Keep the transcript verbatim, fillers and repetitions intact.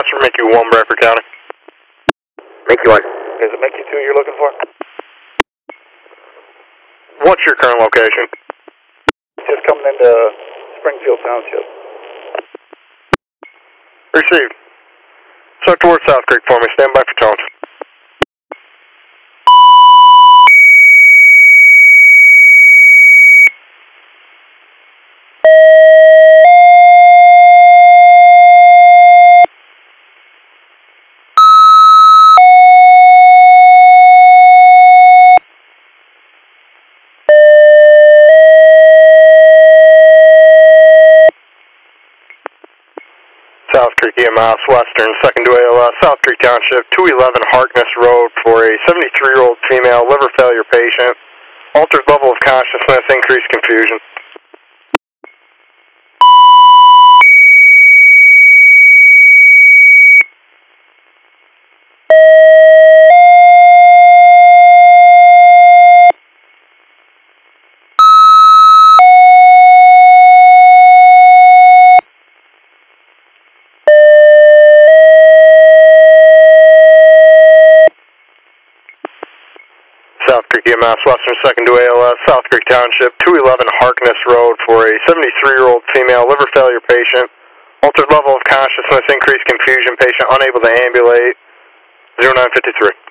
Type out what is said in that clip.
Western Mickey one, Bradford County. Mickey one. Is it Mickey two you're looking for? What's your current location? Just coming into Springfield Township. Received. Start towards South Creek for me. Stand by for tones. South Creek E M S, Western, second to A L S, South Creek Township, two eleven Harkness Road for a seventy-three-year-old female liver failure patient. Altered level of consciousness, increased confusion. South Creek E M S, Western, second to A L S, South Creek Township, two eleven Harkness Road for a seventy-three-year-old female liver failure patient. Altered level of consciousness, increased confusion, patient unable to ambulate, zero nine fifty-three.